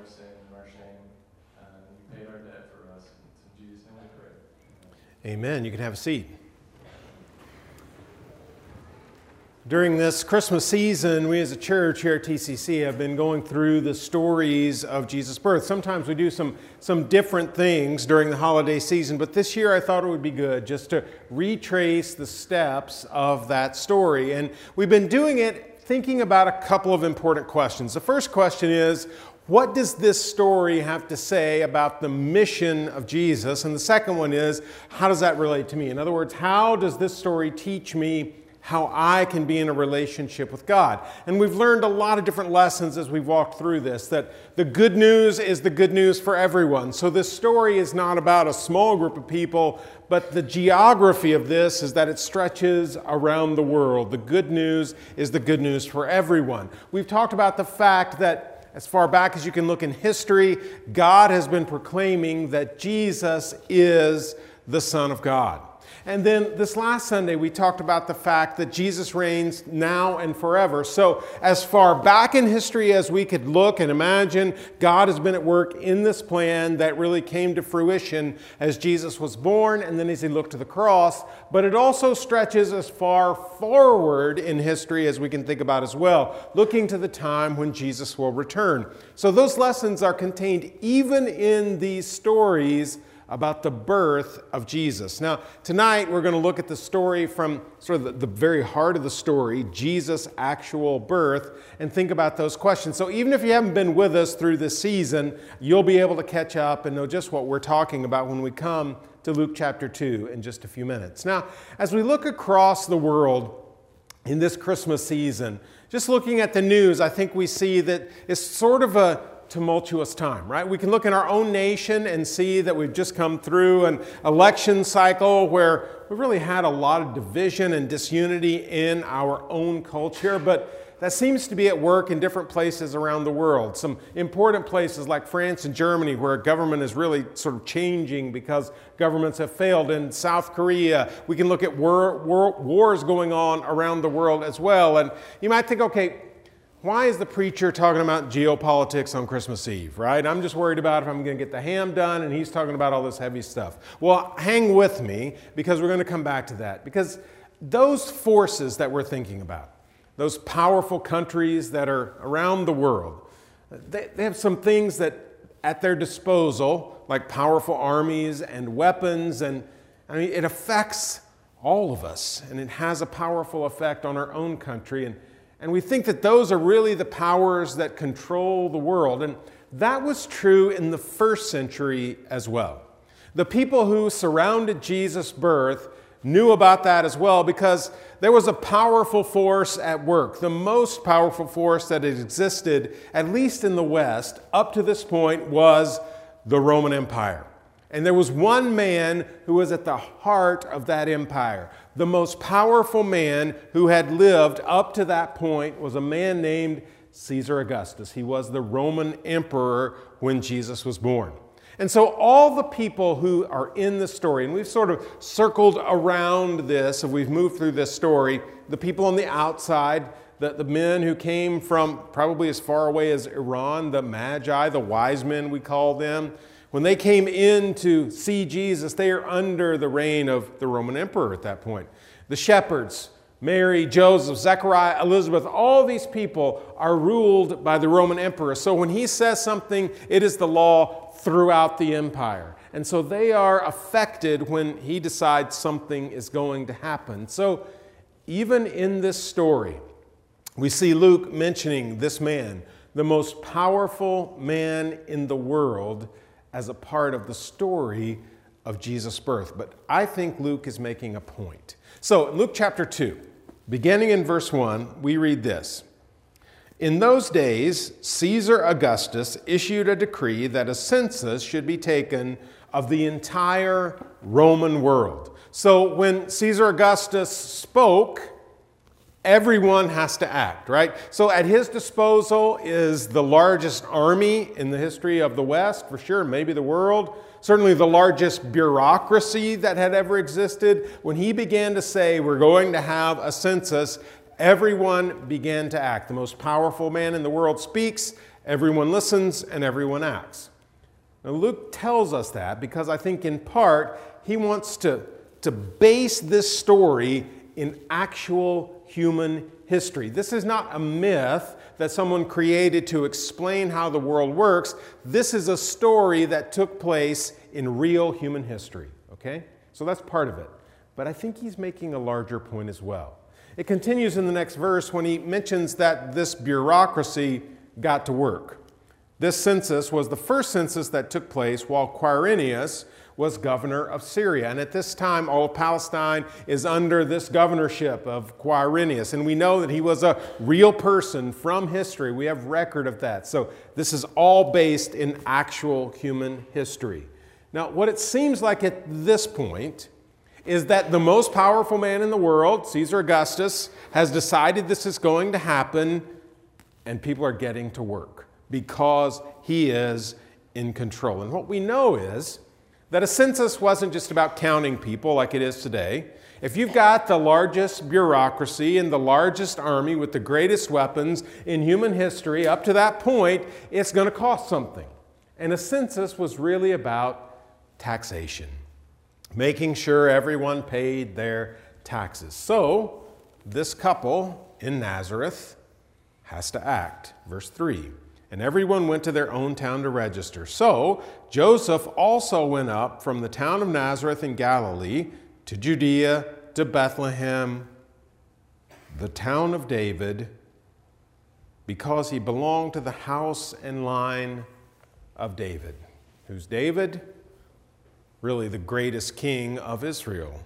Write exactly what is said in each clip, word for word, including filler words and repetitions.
our sin and our shame. Uh, you paid our debt for us. It's in Jesus' name we pray. Amen. You can have a seat. During this Christmas season, we as a church here at T C C have been going through the stories of Jesus' birth. Sometimes we do some, some different things during the holiday season, but this year I thought it would be good just to retrace the steps of that story. And we've been doing it thinking about a couple of important questions. The first question is, what does this story have to say about the mission of Jesus? And the second one is, how does that relate to me? In other words, how does this story teach me how I can be in a relationship with God? And we've learned a lot of different lessons as we've walked through this, that the good news is the good news for everyone. So this story is not about a small group of people, but the geography of this is that it stretches around the world. The good news is the good news for everyone. We've talked about the fact that as far back as you can look in history, God has been proclaiming that Jesus is the Son of God. And then this last Sunday, we talked about the fact that Jesus reigns now and forever. So as far back in history as we could look and imagine, God has been at work in this plan that really came to fruition as Jesus was born and then as he looked to the cross. But it also stretches as far forward in history as we can think about as well, looking to the time when Jesus will return. So those lessons are contained even in these stories about the birth of Jesus. Now, tonight we're going to look at the story from sort of the, the very heart of the story, Jesus' actual birth, and think about those questions. So even if you haven't been with us through this season, you'll be able to catch up and know just what we're talking about when we come to Luke chapter two in just a few minutes. Now, as we look across the world in this Christmas season, just looking at the news, I think we see that it's sort of a tumultuous time, right? We can look in our own nation and see that we've just come through an election cycle where we really had a lot of division and disunity in our own culture, but that seems to be at work in different places around the world. Some important places like France and Germany where government is really sort of changing because governments have failed. In South Korea, we can look at war, war, wars going on around the world as well. And you might think, okay, why is the preacher talking about geopolitics on Christmas Eve, right? I'm just worried about if I'm going to get the ham done, and he's talking about all this heavy stuff. Well, hang with me, because we're going to come back to that. Because those forces that we're thinking about, those powerful countries that are around the world, they, they have some things that at their disposal, like powerful armies and weapons, and I mean, it affects all of us, and it has a powerful effect on our own country. And And we think that those are really the powers that control the world. And that was true in the first century as well. The people who surrounded Jesus' birth knew about that as well because there was a powerful force at work, the most powerful force that had existed, at least in the West, up to this point, was the Roman Empire. And there was one man who was at the heart of that empire. The most powerful man who had lived up to that point was a man named Caesar Augustus. He was the Roman emperor when Jesus was born. And so all the people who are in the story, and we've sort of circled around this, and we've moved through this story, the people on the outside, the, the men who came from probably as far away as Iran, the Magi, the wise men we call them, when they came in to see Jesus, they are under the reign of the Roman emperor at that point. The shepherds, Mary, Joseph, Zechariah, Elizabeth, all these people are ruled by the Roman emperor. So when he says something, it is the law throughout the empire. And so they are affected when he decides something is going to happen. So even in this story, we see Luke mentioning this man, the most powerful man in the world, as a part of the story of Jesus' birth. But I think Luke is making a point. So in Luke chapter two, beginning in verse one, we read this. In those days, Caesar Augustus issued a decree that a census should be taken of the entire Roman world. So when Caesar Augustus spoke, everyone has to act, right? So at his disposal is the largest army in the history of the West, for sure, maybe the world. Certainly the largest bureaucracy that had ever existed. When he began to say, we're going to have a census, everyone began to act. The most powerful man in the world speaks, everyone listens, and everyone acts. Now, Luke tells us that because I think in part he wants to, to base this story in actual human history. This is not a myth that someone created to explain how the world works. This is a story that took place in real human history, okay? So that's part of it. But I think he's making a larger point as well. It continues in the next verse when he mentions that this bureaucracy got to work. This census was the first census that took place while Quirinius was governor of Syria. And at this time, all of Palestine is under this governorship of Quirinius. And we know that he was a real person from history. We have record of that. So this is all based in actual human history. Now, what it seems like at this point is that the most powerful man in the world, Caesar Augustus, has decided this is going to happen, and people are getting to work because he is in control. And what we know is that a census wasn't just about counting people like it is today. If you've got the largest bureaucracy and the largest army with the greatest weapons in human history, up to that point, it's going to cost something. And a census was really about taxation, making sure everyone paid their taxes. So this couple in Nazareth has to act. Verse three. And everyone went to their own town to register. So Joseph also went up from the town of Nazareth in Galilee to Judea, to Bethlehem, the town of David, because he belonged to the house and line of David. Who's David? Really the greatest king of Israel.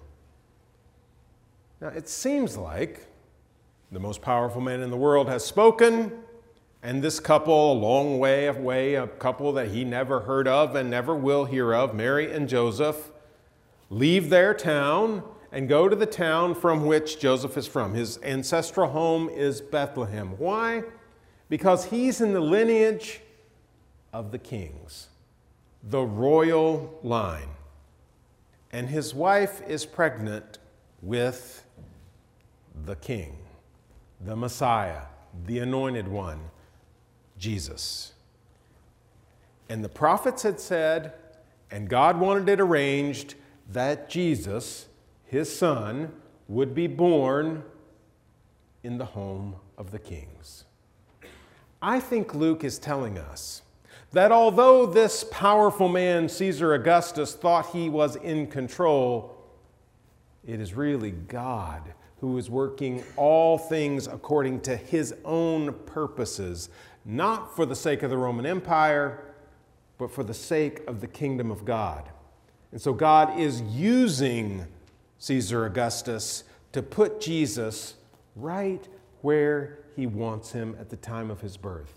Now it seems like the most powerful man in the world has spoken. And this couple, a long way away, a couple that he never heard of and never will hear of, Mary and Joseph, leave their town and go to the town from which Joseph is from. His ancestral home is Bethlehem. Why? Because he's in the lineage of the kings, the royal line. And his wife is pregnant with the king, the Messiah, the anointed one, Jesus. And the prophets had said, and God wanted it arranged, that Jesus, his son, would be born in the home of the kings. I think Luke is telling us that although this powerful man, Caesar Augustus, thought he was in control, it is really God who is working all things according to his own purposes, not for the sake of the Roman Empire, but for the sake of the kingdom of God. And so God is using Caesar Augustus to put Jesus right where he wants him at the time of his birth,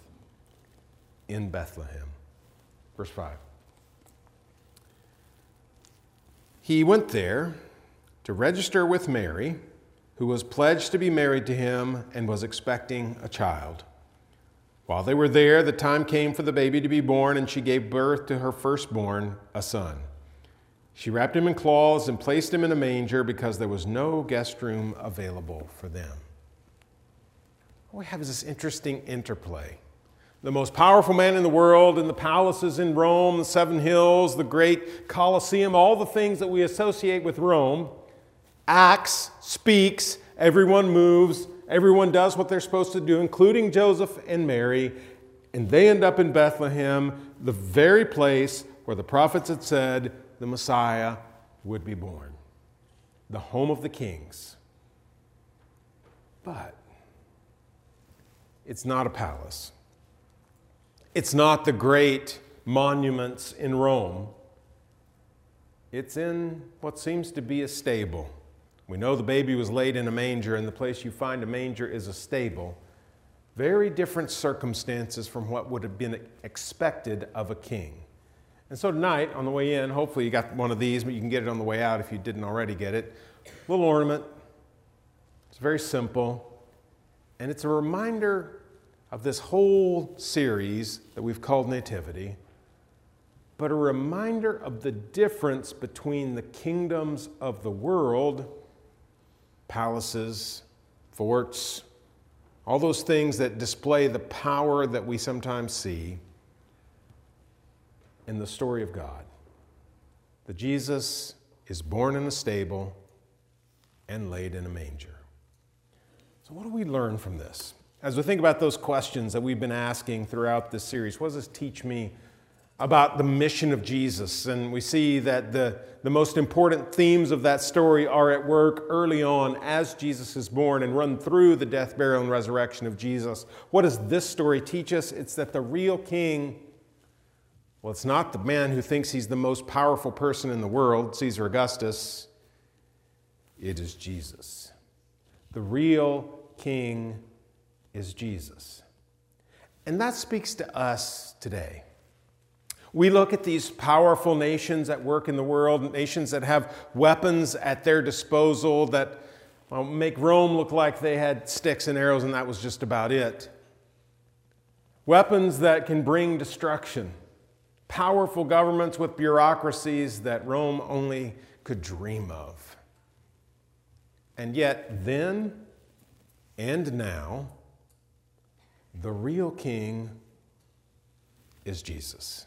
in Bethlehem. Verse five. He went there to register with Mary, who was pledged to be married to him and was expecting a child. While they were there, the time came for the baby to be born, and she gave birth to her firstborn, a son. She wrapped him in cloths and placed him in a manger because there was no guest room available for them. What we have is this interesting interplay. The most powerful man in the world, in the palaces in Rome, the seven hills, the great Colosseum, all the things that we associate with Rome, acts, speaks, everyone moves, everyone does what they're supposed to do, including Joseph and Mary, and they end up in Bethlehem, the very place where the prophets had said the Messiah would be born, the home of the kings. But it's not a palace. It's not the great monuments in Rome. It's in what seems to be a stable. We know the baby was laid in a manger, and the place you find a manger is a stable. Very different circumstances from what would have been expected of a king. And so tonight, on the way in, hopefully you got one of these, but you can get it on the way out if you didn't already get it. A little ornament. It's very simple. And it's a reminder of this whole series that we've called Nativity, but a reminder of the difference between the kingdoms of the world, palaces, forts, all those things that display the power that we sometimes see in the story of God. That Jesus is born in a stable and laid in a manger. So what do we learn from this? As we think about those questions that we've been asking throughout this series, what does this teach me about the mission of Jesus? And we see that the, the most important themes of that story are at work early on as Jesus is born and run through the death, burial, and resurrection of Jesus. What does this story teach us? It's that the real king, well, it's not the man who thinks he's the most powerful person in the world, Caesar Augustus. It is Jesus. The real king is Jesus. And that speaks to us today. We look at these powerful nations at work in the world, nations that have weapons at their disposal that well, make Rome look like they had sticks and arrows and that was just about it. Weapons that can bring destruction. Powerful governments with bureaucracies that Rome only could dream of. And yet then and now, the real king is Jesus.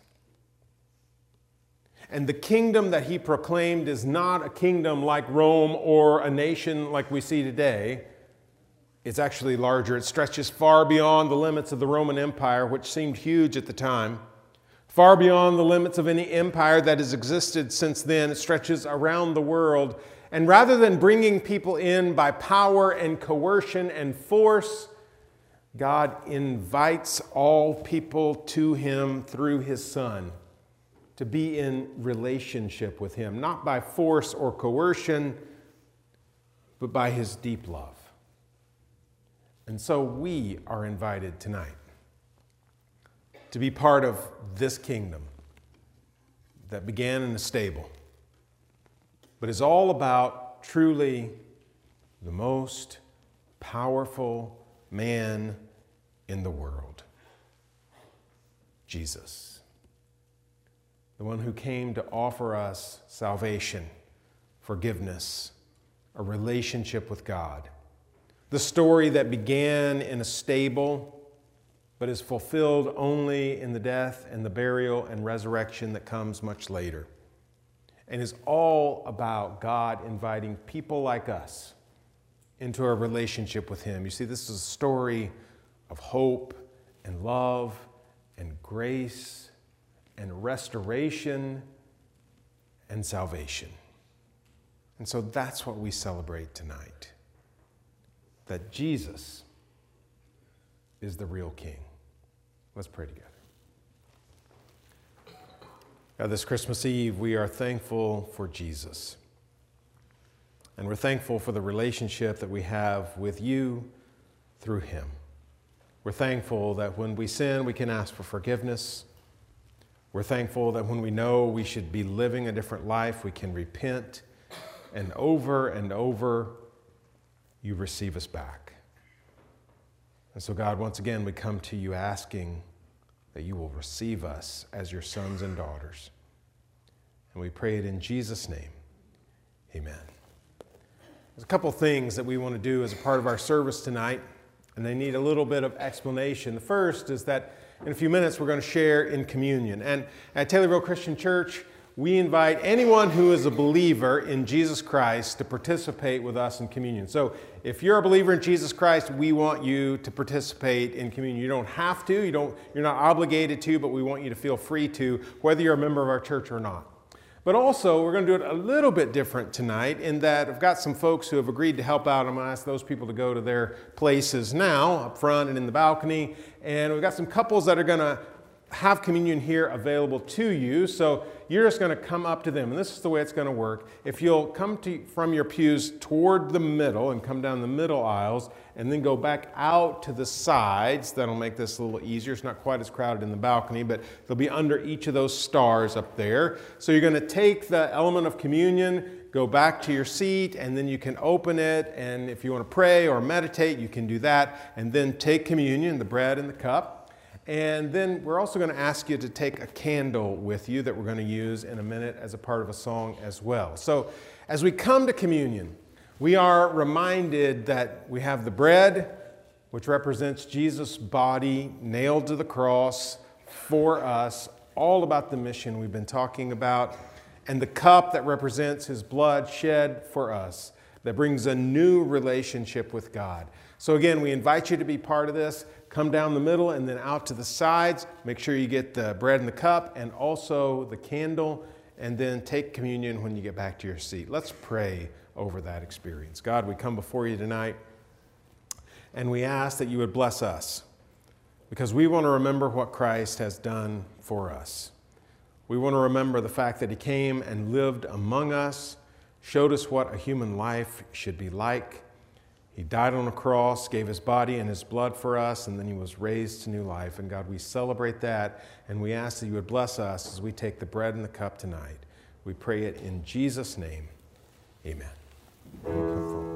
And the kingdom that he proclaimed is not a kingdom like Rome or a nation like we see today. It's actually larger. It stretches far beyond the limits of the Roman Empire, which seemed huge at the time. Far beyond the limits of any empire that has existed since then. It stretches around the world. And rather than bringing people in by power and coercion and force, God invites all people to him through his Son to be in relationship with him, not by force or coercion, but by his deep love. And so we are invited tonight to be part of this kingdom that began in a stable, but is all about truly the most powerful man in the world, Jesus, the one who came to offer us salvation, forgiveness, a relationship with God. The story that began in a stable, but is fulfilled only in the death and the burial and resurrection that comes much later, and is all about God inviting people like us into a relationship with him. You see, this is a story of hope and love and grace and restoration and salvation. And so that's what we celebrate tonight, that Jesus is the real king. Let's pray together. God, this Christmas Eve, we are thankful for Jesus. And we're thankful for the relationship that we have with you through him. We're thankful that when we sin, we can ask for forgiveness. We're thankful that when we know we should be living a different life, we can repent. And over and over, you receive us back. And so, God, once again, we come to you asking that you will receive us as your sons and daughters. And we pray it in Jesus' name. Amen. There's a couple things that we want to do as a part of our service tonight, and they need a little bit of explanation. The first is that in a few minutes we're going to share in communion. And at Taylorville Christian Church, we invite anyone who is a believer in Jesus Christ to participate with us in communion. So if you're a believer in Jesus Christ, we want you to participate in communion. You don't have to, you don't, you're not obligated to, but we want you to feel free to, whether you're a member of our church or not. But also, we're going to do it a little bit different tonight in that I've got some folks who have agreed to help out. I'm going to ask those people to go to their places now, up front and in the balcony. And we've got some couples that are going to have communion here available to you. So you're just going to come up to them. And this is the way it's going to work. If you'll come to, from your pews toward the middle and come down the middle aisles and then go back out to the sides, that'll make this a little easier. It's not quite as crowded in the balcony, but they'll be under each of those stars up there. So you're going to take the element of communion, go back to your seat, and then you can open it. And if you want to pray or meditate, you can do that. And then take communion, the bread and the cup. And then we're also going to ask you to take a candle with you that we're going to use in a minute as a part of a song as well. So as we come to communion, We are reminded that we have the bread, which represents Jesus' body nailed to the cross for us, all about the mission we've been talking about, and the cup that represents his blood shed for us, that brings a new relationship with God. So again, we invite you to be part of this. Come down the middle and then out to the sides. Make sure you get the bread and the cup and also the candle, and then take communion when you get back to your seat. Let's pray over that experience. God, we come before you tonight and we ask that you would bless us, because we want to remember what Christ has done for us. We want to remember the fact that he came and lived among us, showed us what a human life should be like. He died on a cross, gave his body and his blood for us, and then he was raised to new life. And God, we celebrate that, and we ask that you would bless us as we take the bread and the cup tonight. We pray it in Jesus' name. Amen. Come forward.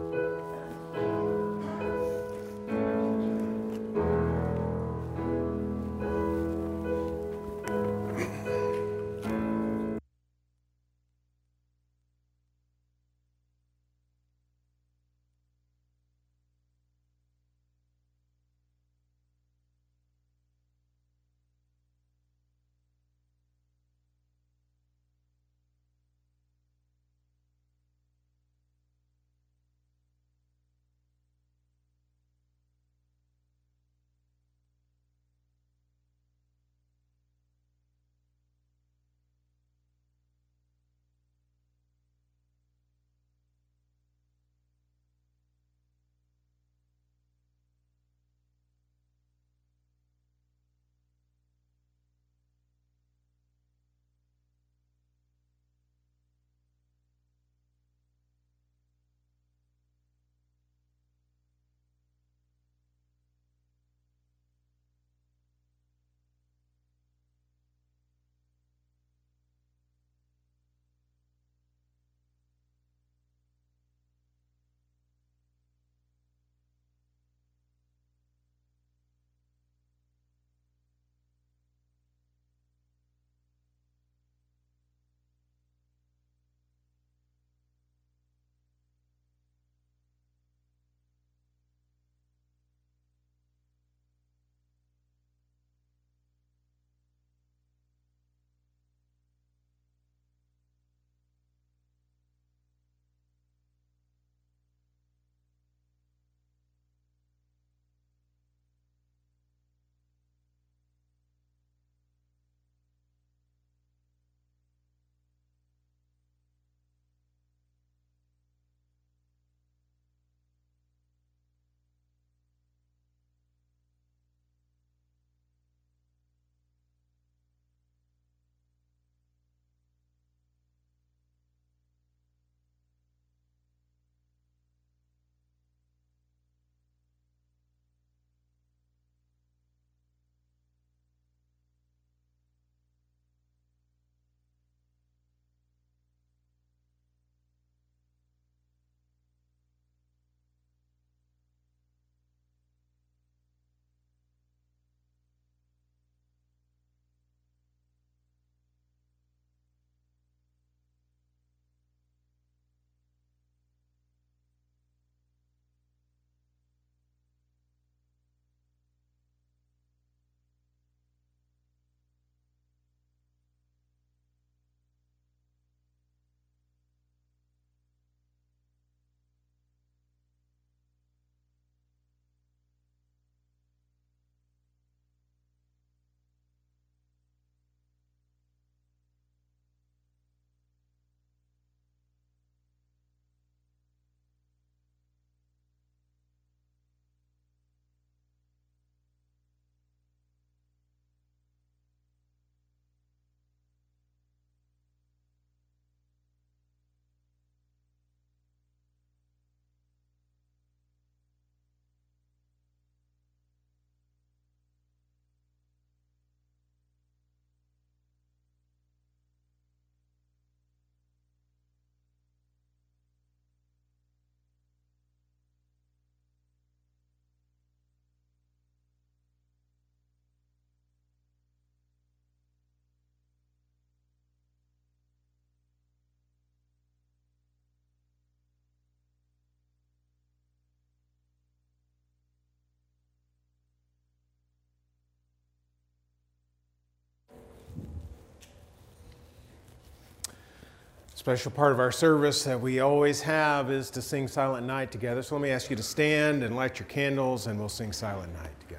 Special part of our service that we always have is to sing Silent Night together. So let me ask you to stand and light your candles, and we'll sing Silent Night together.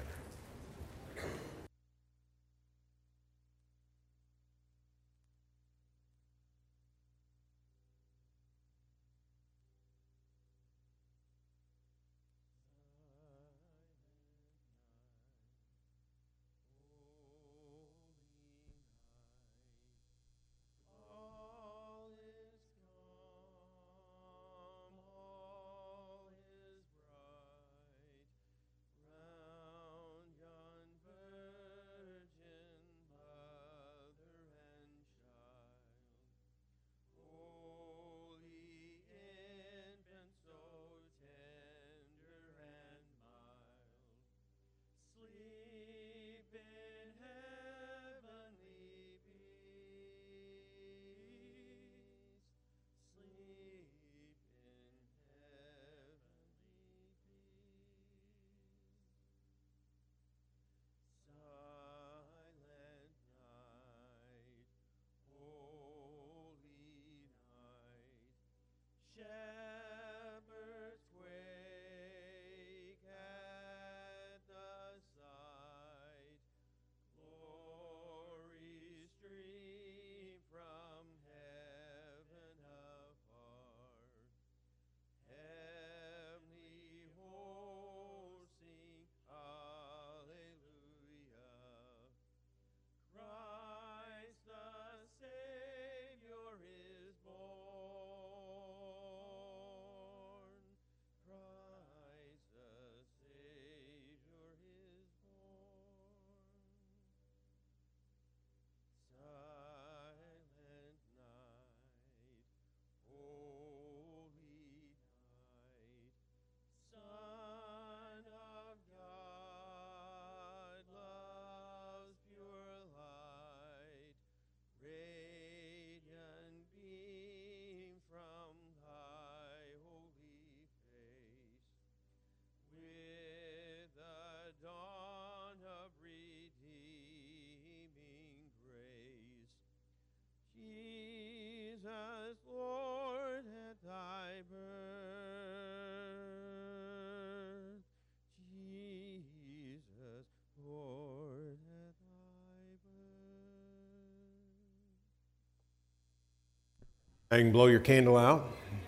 You can blow your candle out.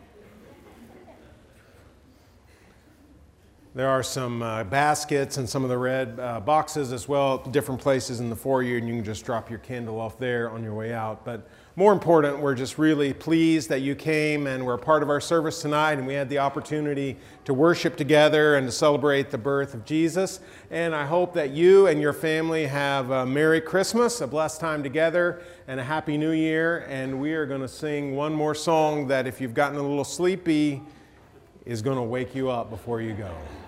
There are some uh, baskets and some of the red uh, boxes as well, different places in the foyer, and you can just drop your candle off there on your way out. But more important, we're just really pleased that you came and were a part of our service tonight, and we had the opportunity to worship together and to celebrate the birth of Jesus. And I hope that you and your family have a Merry Christmas, a blessed time together, and a Happy New Year. And we are going to sing one more song that, if you've gotten a little sleepy, is going to wake you up before you go.